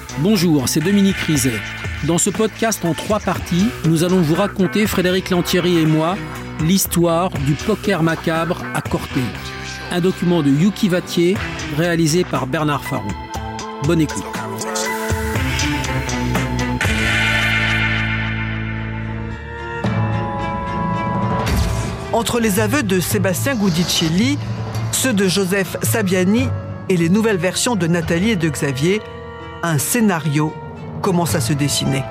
Bonjour, c'est Dominique Rizet. Dans ce podcast en 3 parties, nous allons vous raconter, Frédéric Lantieri et moi, l'histoire du poker macabre à Corté. Un document de Yuki Vattier, réalisé par Bernard Faron. Bonne écoute. Entre les aveux de Sébastien Guidicelli, ceux de Joseph Sabiani et les nouvelles versions de Nathalie et de Xavier, un scénario commence à se dessiner.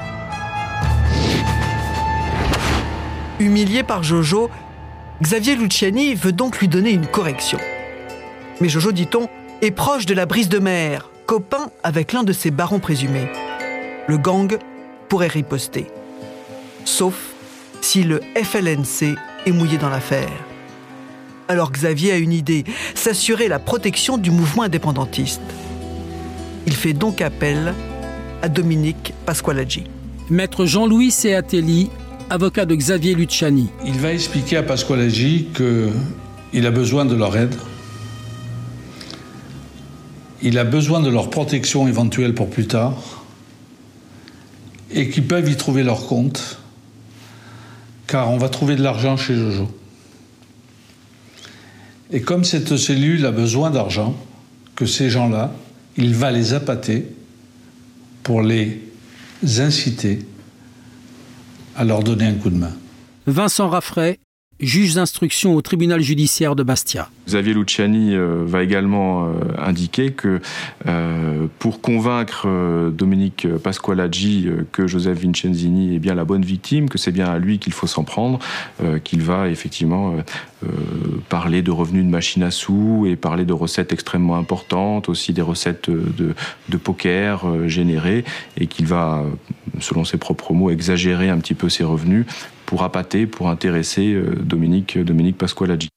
Humilié par Jojo, Xavier Luciani veut donc lui donner une correction. Mais Jojo, dit-on, est proche de la brise de mer, copain avec l'un de ses barons présumés. Le gang pourrait riposter. Sauf si le FLNC est mouillé dans l'affaire. Alors Xavier a une idée, s'assurer la protection du mouvement indépendantiste. Il fait donc appel à Dominique Pasqualaggi. Maître Jean-Louis Seatelli, avocat de Xavier Luciani. Il va expliquer à Pasqualaggi qu'il a besoin de leur aide. Il a besoin de leur protection éventuelle pour plus tard. Et qu'ils peuvent y trouver leur compte. Car on va trouver de l'argent chez Jojo. Et comme cette cellule a besoin d'argent, que ces gens-là, il va les appâter pour les inciter à leur donner un coup de main. Vincent Raffray, juge d'instruction au tribunal judiciaire de Bastia. Xavier Luciani va également indiquer que pour convaincre Dominique Pasqualaggi que Joseph Vincenzini est bien la bonne victime, que c'est bien à lui qu'il faut s'en prendre, qu'il va effectivement parler de revenus de machine à sous et parler de recettes extrêmement importantes, aussi des recettes de poker générées, et qu'il va, selon ses propres mots, exagérer un petit peu ses revenus pour appâter, pour intéresser Dominique Pasqualaggi.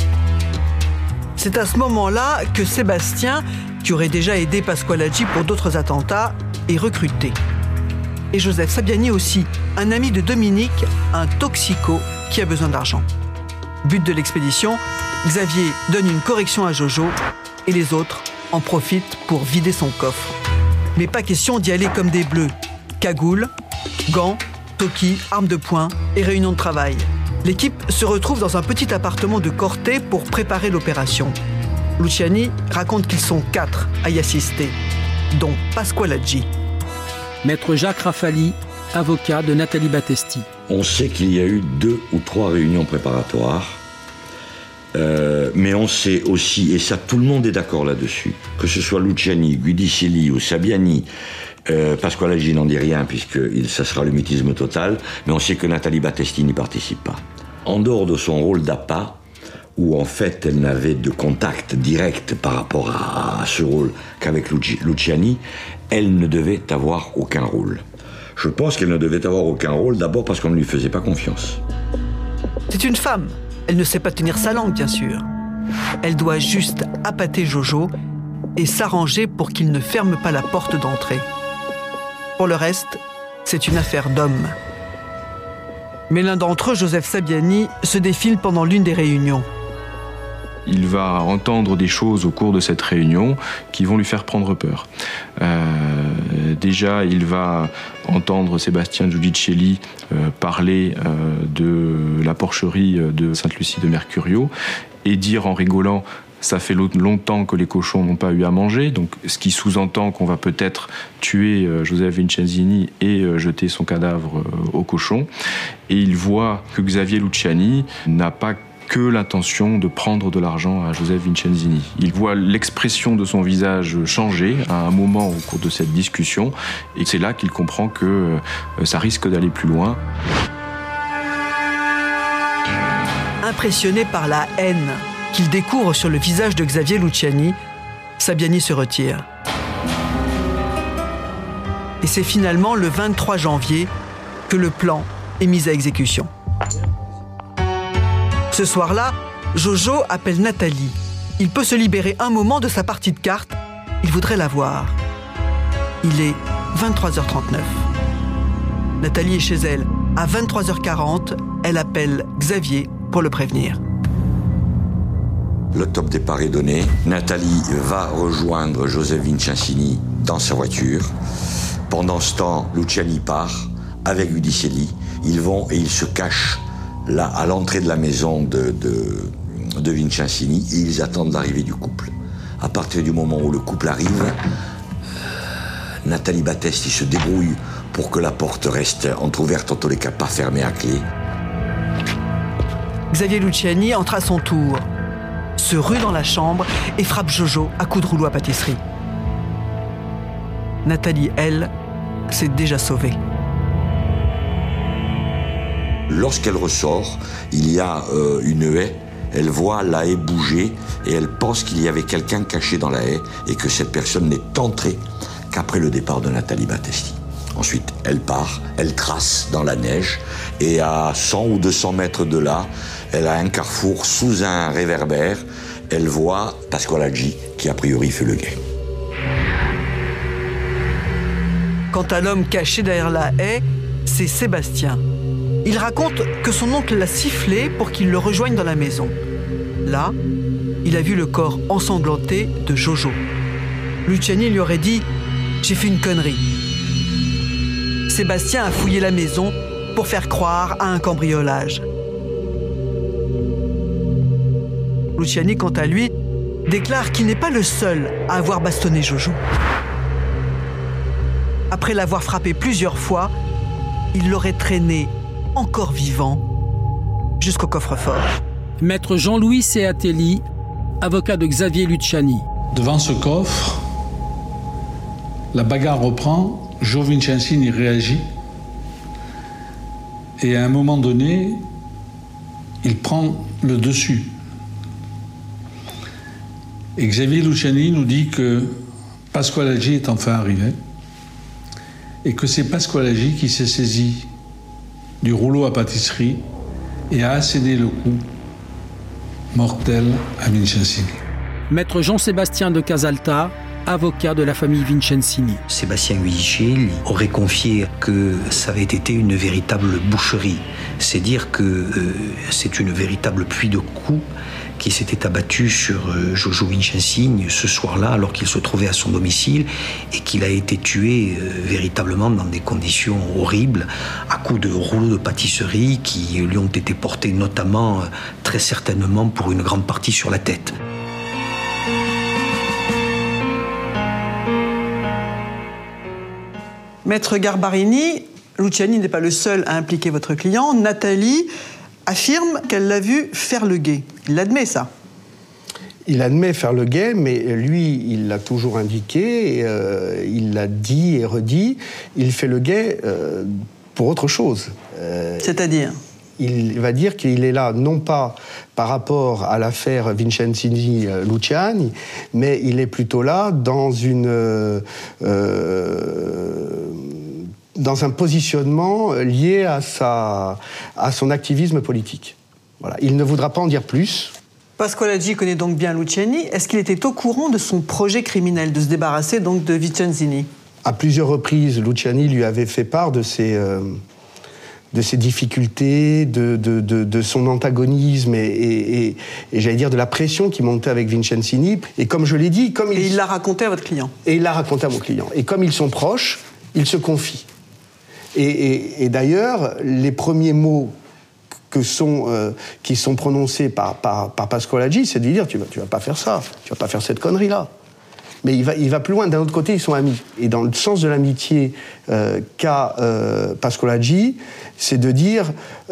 C'est à ce moment-là que Sébastien, qui aurait déjà aidé Pasqualaggi pour d'autres attentats, est recruté. Et Joseph Sabiani aussi, un ami de Dominique, un toxico qui a besoin d'argent. But de l'expédition, Xavier donne une correction à Jojo et les autres en profitent pour vider son coffre. Mais pas question d'y aller comme des bleus. Cagoule, gants, toki, armes de poing et réunion de travail. L'équipe se retrouve dans un petit appartement de Corté pour préparer l'opération. Luciani raconte qu'ils sont 4 à y assister, dont Pasqualaggi. Maître Jacques Rafali, avocat de Nathalie Battesti. On sait qu'il y a eu 2 ou 3 réunions préparatoires, mais on sait aussi, et ça tout le monde est d'accord là-dessus, que ce soit Luciani, Guidicelli ou Sabiani, Pasqualaggi n'en dit rien puisque ça sera le mutisme total, mais on sait que Nathalie Battesti n'y participe pas. En dehors de son rôle d'appât, où en fait elle n'avait de contact direct par rapport à ce rôle qu'avec Luciani, elle ne devait avoir aucun rôle. Je pense qu'elle ne devait avoir aucun rôle, d'abord parce qu'on ne lui faisait pas confiance. C'est une femme. Elle ne sait pas tenir sa langue, bien sûr. Elle doit juste appâter Jojo et s'arranger pour qu'il ne ferme pas la porte d'entrée. Pour le reste, c'est une affaire d'hommes. Mais l'un d'entre eux, Joseph Sabiani, se défile pendant l'une des réunions. Il va entendre des choses au cours de cette réunion qui vont lui faire prendre peur. Déjà, il va entendre Sébastien Guidicelli parler de la porcherie de Sainte-Lucie de Mercurio et dire en rigolant « ça fait longtemps que les cochons n'ont pas eu à manger », donc ce qui sous-entend qu'on va peut-être tuer Joseph Vincenzini et jeter son cadavre aux cochons. Et il voit que Xavier Luciani n'a pas que l'intention de prendre de l'argent à Joseph Vincenzini. Il voit l'expression de son visage changer à un moment au cours de cette discussion, et c'est là qu'il comprend que ça risque d'aller plus loin. Impressionné par la haine qu'il découvre sur le visage de Xavier Luciani, Sabiani se retire. Et c'est finalement le 23 janvier que le plan est mis à exécution. Ce soir-là, Jojo appelle Nathalie. Il peut se libérer un moment de sa partie de cartes. Il voudrait la voir. Il est 23h39. Nathalie est chez elle. À 23h40, elle appelle Xavier pour le prévenir. Le top départ est donné. Nathalie va rejoindre Joseph Vincenzini dans sa voiture. Pendant ce temps, Luciani part avec Giudicelli. Ils vont et ils se cachent là, à l'entrée de la maison de Vincencini, et ils attendent l'arrivée du couple. À partir du moment où le couple arrive, Nathalie Battesti se débrouille pour que la porte reste entrouverte, en tous les cas pas fermée à clé. Xavier Luciani entre à son tour, se rue dans la chambre et frappe Jojo à coups de rouleau à pâtisserie. Nathalie, elle, s'est déjà sauvée. Lorsqu'elle ressort, il y a une haie. Elle voit la haie bouger et elle pense qu'il y avait quelqu'un caché dans la haie et que cette personne n'est entrée qu'après le départ de Nathalie Battesti. Ensuite, elle part, elle trace dans la neige et à 100 ou 200 mètres de là, elle a un carrefour sous un réverbère. Elle voit Pasqualaggi qui a priori fait le guet. Quant à l'homme caché derrière la haie, c'est Sébastien. Il raconte que son oncle l'a sifflé pour qu'il le rejoigne dans la maison. Là, il a vu le corps ensanglanté de Jojo. Luciani lui aurait dit « J'ai fait une connerie ». Sébastien a fouillé la maison pour faire croire à un cambriolage. Luciani, quant à lui, déclare qu'il n'est pas le seul à avoir bastonné Jojo. Après l'avoir frappé plusieurs fois, il l'aurait traîné encore vivant, jusqu'au coffre-fort. Maître Jean-Louis Seatelli, avocat de Xavier Luciani. Devant ce coffre, la bagarre reprend, Joe Vincencini réagit, et à un moment donné, il prend le dessus. Et Xavier Luciani nous dit que Pasqualaggi est enfin arrivé, et que c'est Pasqualaggi qui s'est saisi du rouleau à pâtisserie et a asséné le coup mortel à Vincencini. Maître Jean-Sébastien de Casalta, avocat de la famille Vincencini. Sébastien Giudicelli aurait confié que ça avait été une véritable boucherie. C'est dire que c'est une véritable pluie de coups qui s'était abattue sur Jojo Vincencini ce soir-là, alors qu'il se trouvait à son domicile et qu'il a été tué véritablement dans des conditions horribles, à coups de rouleaux de pâtisserie qui lui ont été portés notamment, très certainement, pour une grande partie sur la tête. Maître Garbarini, Luciani n'est pas le seul à impliquer votre client. Nathalie affirme qu'elle l'a vu faire le guet. Il l'admet, ça. Il admet faire le guet, mais lui, il l'a toujours indiqué, il l'a dit et redit, il fait le guet pour autre chose. C'est-à-dire ? Il va dire qu'il est là, non pas par rapport à l'affaire Vincencini-Luciani, mais il est plutôt là dans un positionnement lié à son activisme politique. Voilà. Il ne voudra pas en dire plus. Pasqualaggi connaît donc bien Luciani. Est-ce qu'il était au courant de son projet criminel, de se débarrasser donc de Vincencini ? À plusieurs reprises, Luciani lui avait fait part de ses difficultés, de son antagonisme et j'allais dire de la pression qui montait avec Vincencini. Et comme je l'ai dit... Et il l'a raconté à votre client ? Et il l'a raconté à mon client. Et comme ils sont proches, ils se confient. Et d'ailleurs, les premiers mots qui sont prononcés par Pasqualaggi, c'est de lui dire tu vas pas faire ça, tu vas pas faire cette connerie-là. Mais il va plus loin. D'un autre côté, ils sont amis. Et dans le sens de l'amitié qu'a Pasqualaggi, c'est de dire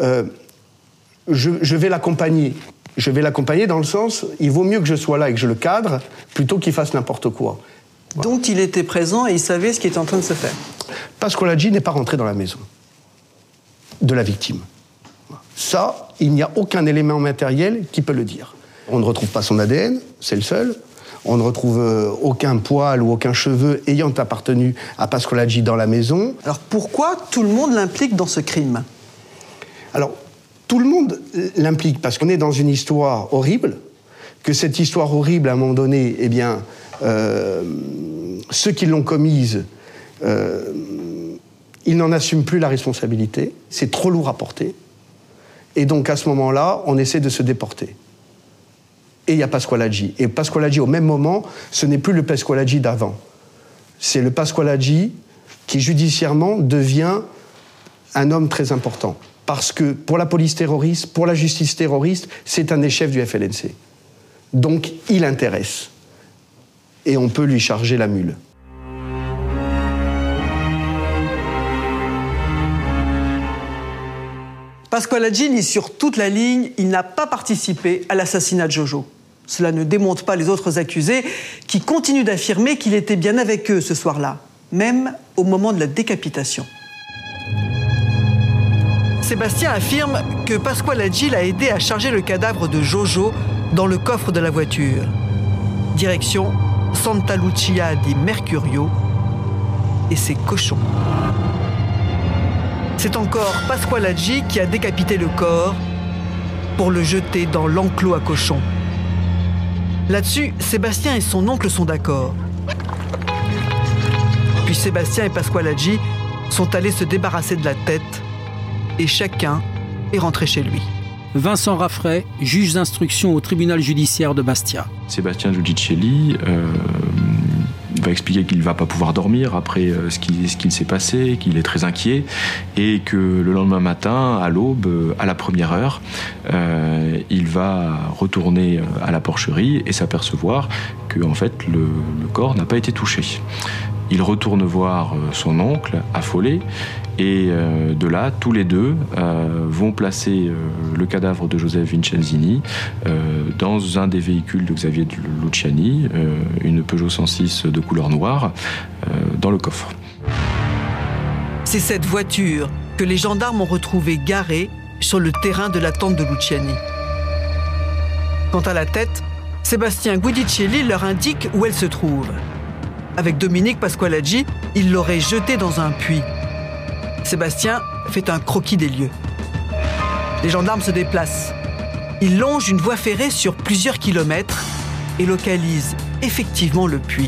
je vais l'accompagner. Je vais l'accompagner dans le sens, il vaut mieux que je sois là et que je le cadre, plutôt qu'il fasse n'importe quoi. Voilà. Donc il était présent et il savait ce qui était en train de se faire. Pasqualaggi n'est pas rentré dans la maison de la victime. Ça, il n'y a aucun élément matériel qui peut le dire. On ne retrouve pas son ADN, c'est le seul. On ne retrouve aucun poil ou aucun cheveu ayant appartenu à Pasqualaggi dans la maison. Alors pourquoi tout le monde l'implique dans ce crime ? Alors, tout le monde l'implique parce qu'on est dans une histoire horrible, que cette histoire horrible, à un moment donné, eh bien, ceux qui l'ont commise, ils n'en assument plus la responsabilité. C'est trop lourd à porter. Et donc, à ce moment-là, on essaie de se déporter. Et il y a Pasqualaggi. Et Pasqualaggi, au même moment, ce n'est plus le Pasqualaggi d'avant. c'est le Pasqualaggi qui judiciairement devient un homme très important. Parce que pour la police terroriste, pour la justice terroriste, c'est un des chefs du FLNC. Donc il intéresse. Et on peut lui charger la mule. Pasqualaggi lit sur toute la ligne, il n'a pas participé à l'assassinat de Jojo. Cela ne démonte pas les autres accusés qui continuent d'affirmer qu'il était bien avec eux ce soir-là, même au moment de la décapitation. Sébastien affirme que Pasqualaggi l'a aidé à charger le cadavre de Jojo dans le coffre de la voiture. Direction Santa Lucia di Mercurio et ses cochons. C'est encore Pasqualaggi qui a décapité le corps pour le jeter dans l'enclos à cochons. Là-dessus, Sébastien et son oncle sont d'accord. Puis Sébastien et Pasqualaggi sont allés se débarrasser de la tête et chacun est rentré chez lui. Vincent Raffray, juge d'instruction au tribunal judiciaire de Bastia. Sébastien Giudicelli va expliquer qu'il ne va pas pouvoir dormir après ce qu'il s'est passé, qu'il est très inquiet et que le lendemain matin, à l'aube, à la première heure, il va retourner à la porcherie et s'apercevoir que en fait, le corps n'a pas été touché. Il retourne voir son oncle, affolé, et de là, tous les deux vont placer le cadavre de Joseph Vincenzini dans un des véhicules de Xavier Luciani, une Peugeot 106 de couleur noire, dans le coffre. C'est cette voiture que les gendarmes ont retrouvée garée sur le terrain de la tente de Luciani. Quant à la tête, Sébastien Giudicelli leur indique où elle se trouve. Avec Dominique Pasqualaggi, il l'aurait jetée dans un puits. Sébastien fait un croquis des lieux. Les gendarmes se déplacent. Ils longent une voie ferrée sur plusieurs kilomètres et localisent effectivement le puits.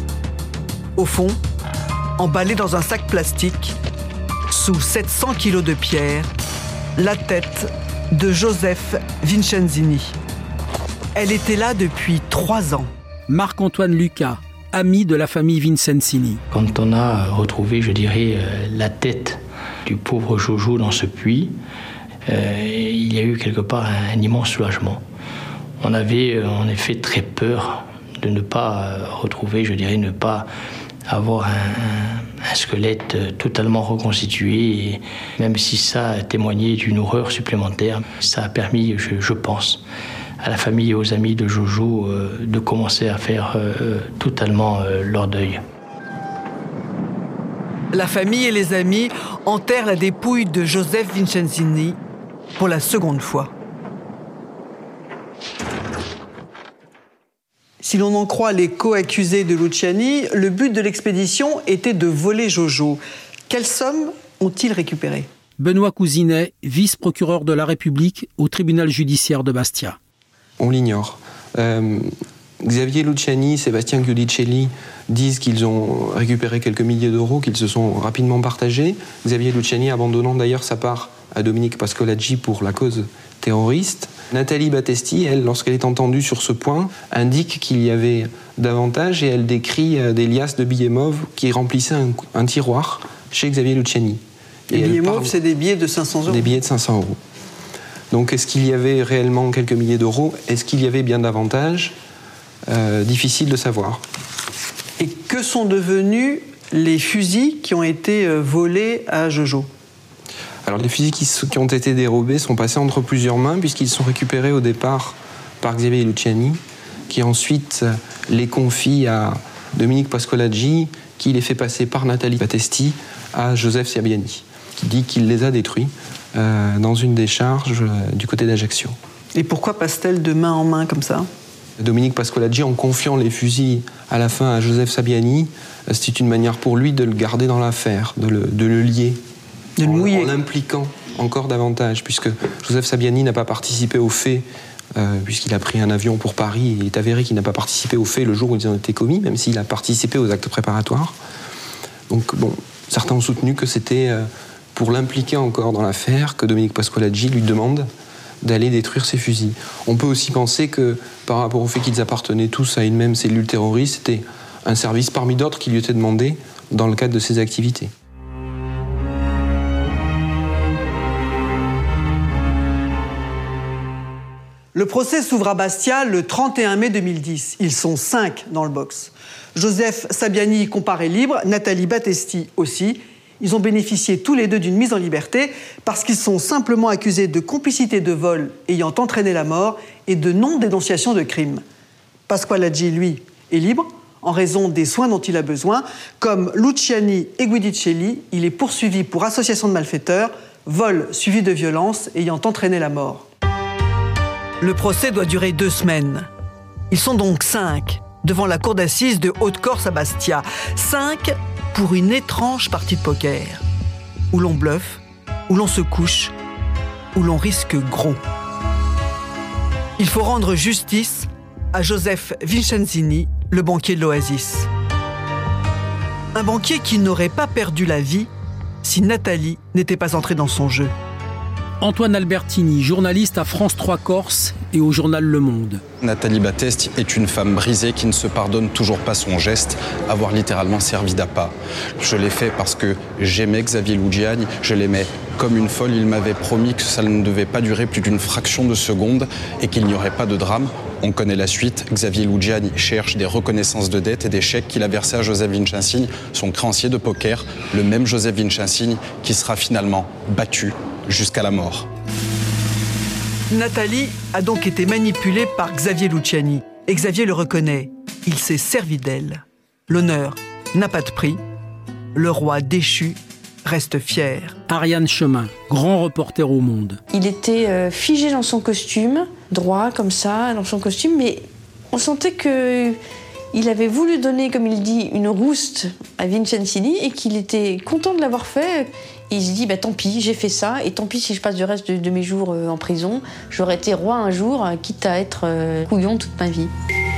Au fond, emballé dans un sac plastique, sous 700 kilos de pierre, la tête de Joseph Vincenzini. Elle était là depuis 3 ans. Marc-Antoine Lucas, ami de la famille Vincenzini. Quand on a retrouvé, je dirais, la tête du pauvre Jojo dans ce puits, il y a eu quelque part un immense soulagement. On avait en effet très peur de ne pas retrouver, je dirais, ne pas avoir un squelette totalement reconstitué. Et même si ça a témoigné d'une horreur supplémentaire, ça a permis, je pense, à la famille et aux amis de Jojo de commencer à faire totalement leur deuil. La famille et les amis enterrent la dépouille de Joseph Vincenzini pour la seconde fois. Si l'on en croit les co-accusés de Luciani, le but de l'expédition était de voler Jojo. Quelle somme ont-ils récupéré ? Benoît Cousinet, vice-procureur de la République au tribunal judiciaire de Bastia. On l'ignore. Xavier Luciani, Sébastien Giudicelli disent qu'ils ont récupéré quelques milliers d'euros, qu'ils se sont rapidement partagés. Xavier Luciani abandonnant d'ailleurs sa part à Dominique Pasqualaggi pour la cause terroriste. Nathalie Battesti, elle, lorsqu'elle est entendue sur ce point, indique qu'il y avait davantage et elle décrit des liasses de billets mauves qui remplissaient un tiroir chez Xavier Luciani. Les billets mauves, c'est des billets de 500 euros. Des billets de 500 euros. Donc est-ce qu'il y avait réellement quelques milliers d'euros ? Est-ce qu'il y avait bien davantage ? Difficile de savoir. Et que sont devenus les fusils qui ont été volés à Jojo ? Alors les fusils qui ont été dérobés sont passés entre plusieurs mains puisqu'ils sont récupérés au départ par Xavier Luciani qui ensuite les confie à Dominique Pasqualaggi qui les fait passer par Nathalie Battesti à Joseph Sabiani qui dit qu'il les a détruits dans une décharge du côté d'Ajaccio. Et pourquoi passe-t-elle de main en main comme ça ? Dominique Pasqualaggi, en confiant les fusils à la fin à Joseph Sabiani, c'est une manière pour lui de le garder dans l'affaire, de le lier. De le mouiller. En l'impliquant encore davantage, puisque Joseph Sabiani n'a pas participé aux faits, puisqu'il a pris un avion pour Paris, et il est avéré qu'il n'a pas participé aux faits le jour où ils ont été commis, même s'il a participé aux actes préparatoires. Donc bon, certains ont soutenu que c'était pour l'impliquer encore dans l'affaire que Dominique Pasqualaggi lui demande d'aller détruire ces fusils. On peut aussi penser que, par rapport au fait qu'ils appartenaient tous à une même cellule terroriste, c'était un service parmi d'autres qui lui était demandé dans le cadre de ses activités. Le procès s'ouvre à Bastia le 31 mai 2010. Ils sont 5 dans le box. Joseph Sabiani comparé libre, Nathalie Battesti aussi. Ils ont bénéficié tous les deux d'une mise en liberté parce qu'ils sont simplement accusés de complicité de vol ayant entraîné la mort et de non-dénonciation de crime. Pasquale Aggi, lui, est libre en raison des soins dont il a besoin. Comme Luciani et Guidicelli, il est poursuivi pour association de malfaiteurs, vol suivi de violence ayant entraîné la mort. Le procès doit durer 2 semaines. Ils sont donc 5 devant la cour d'assises de Haute-Corse à Bastia. 5 pour une étrange partie de poker, où l'on bluffe, où l'on se couche, où l'on risque gros. Il faut rendre justice à Joseph Vincenzini, le banquier de l'Oasis. Un banquier qui n'aurait pas perdu la vie si Nathalie n'était pas entrée dans son jeu. Antoine Albertini, journaliste à France 3 Corse et au journal Le Monde. Nathalie Battesti est une femme brisée qui ne se pardonne toujours pas son geste, avoir littéralement servi d'appât. Je l'ai fait parce que j'aimais Xavier Luciani, je l'aimais comme une folle. Il m'avait promis que ça ne devait pas durer plus d'une fraction de seconde et qu'il n'y aurait pas de drame. On connaît la suite. Xavier Luciani cherche des reconnaissances de dettes et des chèques qu'il a versés à Joseph Vincenzini, son créancier de poker, le même Joseph Vincenzini qui sera finalement battu jusqu'à la mort. Nathalie a donc été manipulée par Xavier Luciani. Et Xavier le reconnaît. Il s'est servi d'elle. L'honneur n'a pas de prix. Le roi déchu reste fier. Ariane Chemin, grand reporter au Monde. Il était figé dans son costume, droit comme ça, dans son costume, mais on sentait qu'il avait voulu donner, comme il dit, une rouste à Vincenzini et qu'il était content de l'avoir fait. Et il se dit, tant pis, j'ai fait ça, et tant pis si je passe le reste de mes jours en prison. J'aurais été roi un jour, quitte à être couillon toute ma vie.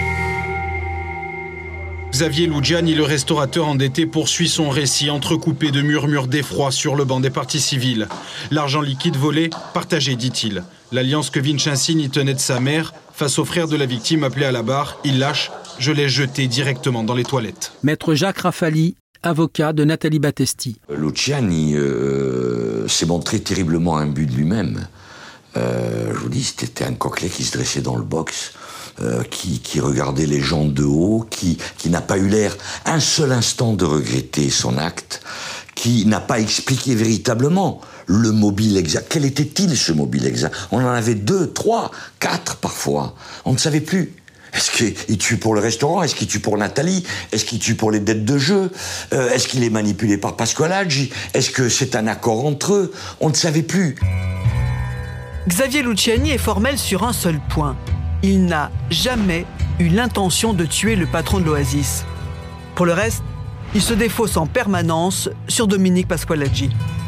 Xavier Luciani, le restaurateur endetté, poursuit son récit entrecoupé de murmures d'effroi sur le banc des parties civiles. L'argent liquide volé, partagé, dit-il. L'alliance que Vincenzini tenait de sa mère, face au frère de la victime appelé à la barre, il lâche, je l'ai jeté directement dans les toilettes. Maître Jacques Rafali, avocat de Nathalie Battesti. Luciani s'est montré terriblement imbu de lui-même. Je vous dis, c'était un coquelet qui se dressait dans le box, qui regardait les gens de haut, qui n'a pas eu l'air un seul instant de regretter son acte, qui n'a pas expliqué véritablement le mobile exact. Quel était-il, ce mobile exact ? On en avait 2, 3, 4 parfois. On ne savait plus. Est-ce qu'il tue pour le restaurant ? Est-ce qu'il tue pour Nathalie ? Est-ce qu'il tue pour les dettes de jeu ? Est-ce qu'il est manipulé par Pasquale Aggi ? Est-ce que c'est un accord entre eux ? On ne savait plus. Xavier Luciani est formel sur un seul point. Il n'a jamais eu l'intention de tuer le patron de l'Oasis. Pour le reste, il se défausse en permanence sur Dominique Pasquale Aggi.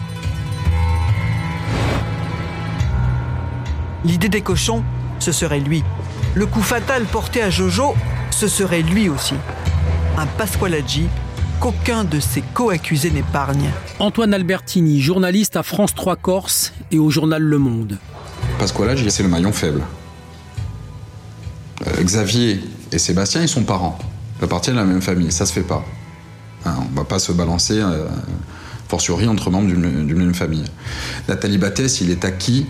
L'idée des cochons, ce serait lui. Le coup fatal porté à Jojo, ce serait lui aussi. Un Pasquale Aggi qu'aucun de ses co-accusés n'épargne. Antoine Albertini, journaliste à France 3 Corse et au journal Le Monde. Pasquale Aggi, c'est le maillon faible. Xavier et Sébastien, ils sont parents. Ils appartiennent à la même famille, ça se fait pas. On ne va pas se balancer, fortiori, entre membres d'une même famille. Nathalie Battesti, il est acquis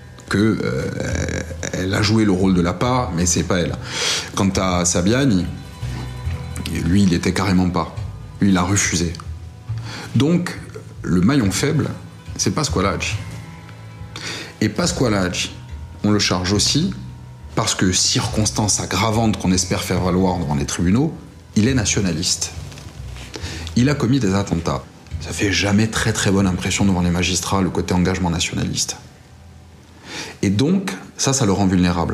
qu'elle a joué le rôle de l'appât, mais c'est pas elle. Quant à Sabiani, lui, il était carrément pas. Lui, il a refusé. Donc, le maillon faible, c'est Pasquale Aggi. Et Pasquale Aggi, on le charge aussi parce que, circonstance aggravante qu'on espère faire valoir devant les tribunaux, il est nationaliste. Il a commis des attentats. Ça fait jamais très très bonne impression devant les magistrats, le côté engagement nationaliste. Et donc, ça le rend vulnérable.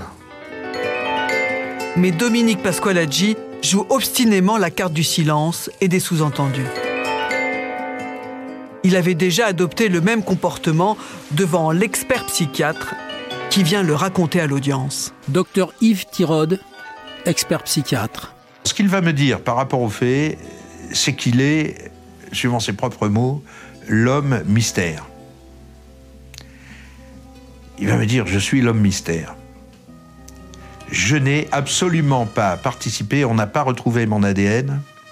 Mais Dominique Pasquale Aggi joue obstinément la carte du silence et des sous-entendus. Il avait déjà adopté le même comportement devant l'expert psychiatre qui vient le raconter à l'audience. Docteur Yves Tirode, expert psychiatre. Ce qu'il va me dire par rapport aux faits, c'est qu'il est, suivant ses propres mots, l'homme mystère. Il va me dire, je suis l'homme mystère. Je n'ai absolument pas participé, on n'a pas retrouvé mon ADN,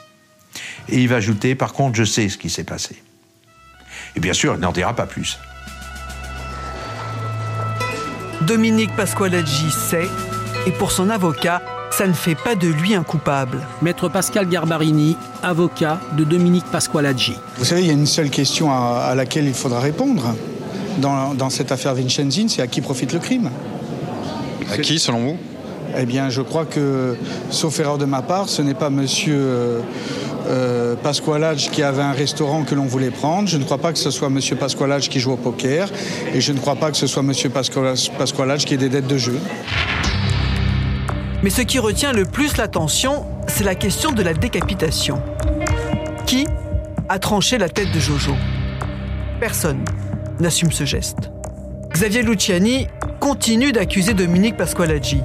Et il va ajouter, par contre, je sais ce qui s'est passé. Et bien sûr, il n'en dira pas plus. Dominique Pasqualaggi sait, et pour son avocat, ça ne fait pas de lui un coupable. Maître Pascal Garbarini, avocat de Dominique Pasqualaggi. Vous savez, il y a une seule question à laquelle il faudra répondre dans cette affaire Vincenzin, c'est à qui profite le crime? À qui, selon vous? Eh bien, je crois que, sauf erreur de ma part, ce n'est pas monsieur Pasqualaggi qui avait un restaurant que l'on voulait prendre. Je ne crois pas que ce soit monsieur Pasqualaggi qui joue au poker. Et je ne crois pas que ce soit monsieur Pasqualaggi qui ait des dettes de jeu. Mais ce qui retient le plus l'attention, c'est la question de la décapitation. Qui a tranché la tête de Jojo? Personne n'assume ce geste. Xavier Luciani continue d'accuser Dominique Pasqualaggi.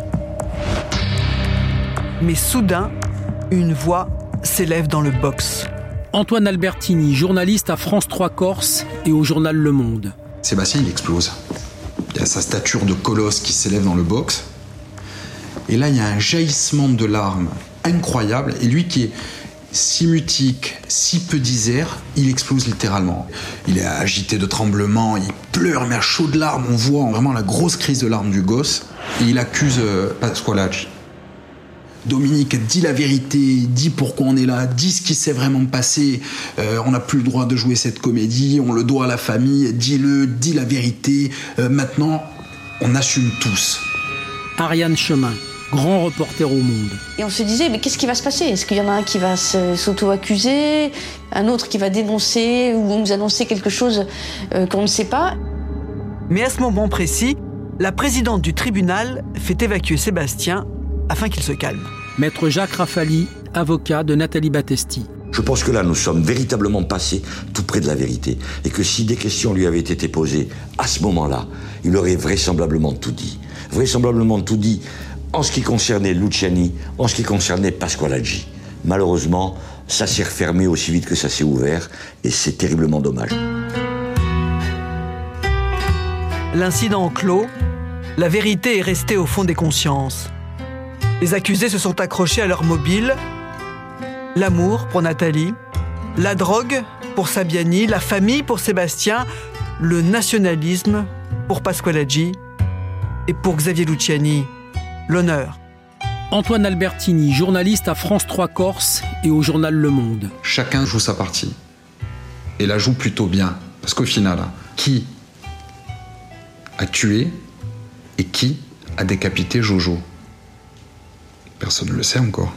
Mais soudain, une voix s'élève dans le box. Antoine Albertini, journaliste à France 3 Corse et au journal Le Monde. Sébastien, il explose. Il y a sa stature de colosse qui s'élève dans le box. Et là, il y a un jaillissement de larmes incroyable. Et lui qui est si mutique, si peu disert, il explose littéralement. Il est agité de tremblements, il pleure, mais à chaudes larmes. On voit vraiment la grosse crise de larmes du gosse. Et il accuse Pasqualaggi. Dominique, dis la vérité, dis pourquoi on est là, dis ce qui s'est vraiment passé. On n'a plus le droit de jouer cette comédie, on le doit à la famille, dis-le, dis la vérité. Maintenant, on assume tous. Ariane Chemin, grand reporter au Monde. Et on se disait, mais qu'est-ce qui va se passer? Est-ce qu'il y en a un qui va s'auto-accuser, un autre qui va dénoncer ou nous annoncer quelque chose qu'on ne sait pas? Mais à ce moment précis, la présidente du tribunal fait évacuer Sébastien afin qu'il se calme. Maître Jacques Rafali, avocat de Nathalie Battesti. Je pense que là, nous sommes véritablement passés tout près de la vérité. Et que si des questions lui avaient été posées à ce moment-là, il aurait vraisemblablement tout dit. Vraisemblablement tout dit en ce qui concernait Luciani, en ce qui concernait Pasqualaggi. Malheureusement, ça s'est refermé aussi vite que ça s'est ouvert, et c'est terriblement dommage. L'incident clos, la vérité est restée au fond des consciences. Les accusés se sont accrochés à leur mobile. L'amour pour Nathalie, la drogue pour Sabiani, la famille pour Sébastien, le nationalisme pour Pasqualaggi et pour Xavier Luciani, l'honneur. Antoine Albertini, journaliste à France 3 Corse et au journal Le Monde. Chacun joue sa partie. Et la joue plutôt bien. Parce qu'au final, qui a tué et qui a décapité Jojo? Personne ne le sait encore.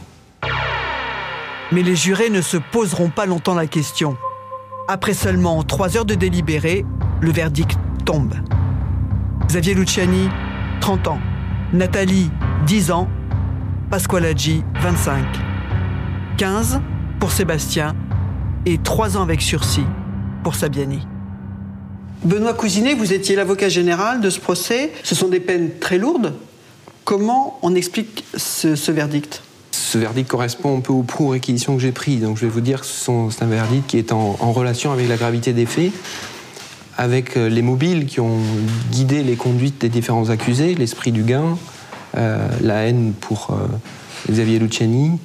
Mais les jurés ne se poseront pas longtemps la question. Après seulement 3 heures de délibéré, le verdict tombe. Xavier Luciani, 30 ans. Nathalie, 10 ans. Pasqualaggi, 25. 15 pour Sébastien et 3 ans avec sursis pour Sabiani. Benoît Cousinet, vous étiez l'avocat général de ce procès. Ce sont des peines très lourdes. Comment on explique ce verdict? Ce verdict correspond un peu au pour réquisition que j'ai pris. Donc je vais vous dire que c'est un verdict qui est en relation avec la gravité des faits, avec les mobiles qui ont guidé les conduites des différents accusés, l'esprit du gain, la haine pour Xavier Luciani,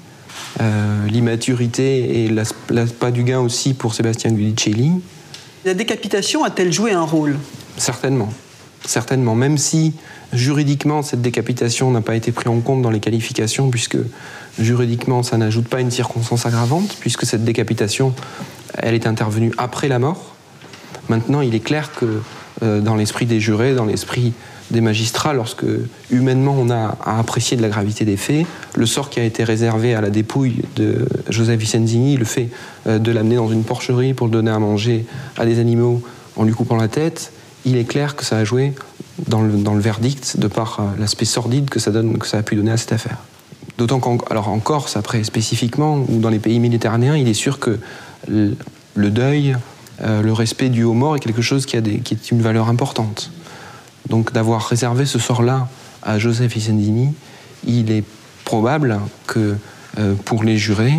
l'immaturité et l'aspect du gain aussi pour Sébastien Guidicelli. La décapitation a-t-elle joué un rôle? Certainement. Certainement, même si juridiquement cette décapitation n'a pas été prise en compte dans les qualifications, puisque juridiquement ça n'ajoute pas une circonstance aggravante, puisque cette décapitation elle est intervenue après la mort. Maintenant, il est clair que dans l'esprit des jurés, dans l'esprit des magistrats, lorsque humainement on a à apprécier de la gravité des faits, le sort qui a été réservé à la dépouille de Joseph Vincenzini, le fait de l'amener dans une porcherie pour le donner à manger à des animaux en lui coupant la tête, il est clair que ça a joué dans le verdict de par l'aspect sordide que ça a pu donner à cette affaire. D'autant qu'en Corse, après spécifiquement, ou dans les pays méditerranéens, il est sûr que le deuil, le respect dû aux morts est quelque chose qui est une valeur importante. Donc d'avoir réservé ce sort-là à Joseph Vincenzini, il est probable que pour les jurés,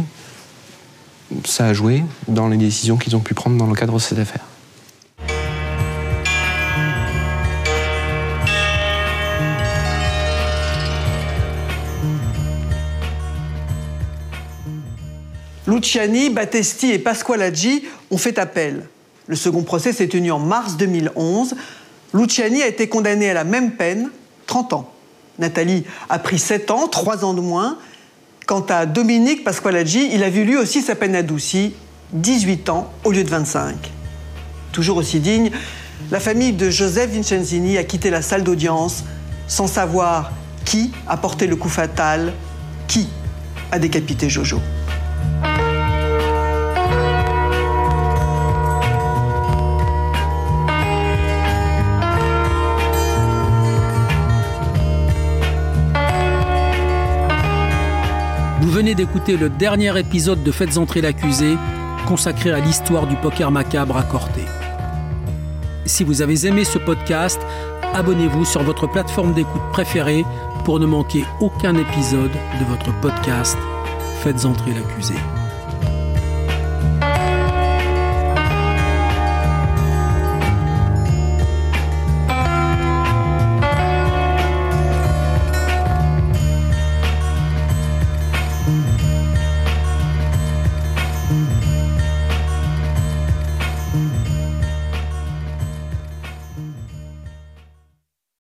ça a joué dans les décisions qu'ils ont pu prendre dans le cadre de cette affaire. Luciani, Battesti et Pasqualaggi ont fait appel. Le second procès s'est tenu en mars 2011. Luciani a été condamné à la même peine, 30 ans. Nathalie a pris 7 ans, 3 ans de moins. Quant à Dominique Pasqualaggi, il a vu lui aussi sa peine adoucie, 18 ans au lieu de 25. Toujours aussi digne, la famille de Joseph Vincenzini a quitté la salle d'audience sans savoir qui a porté le coup fatal, qui a décapité Jojo. Vous venez d'écouter le dernier épisode de Faites entrer l'accusé, consacré à l'histoire du poker macabre à Corté. Si vous avez aimé ce podcast, abonnez-vous sur votre plateforme d'écoute préférée pour ne manquer aucun épisode de votre podcast Faites entrer l'accusé.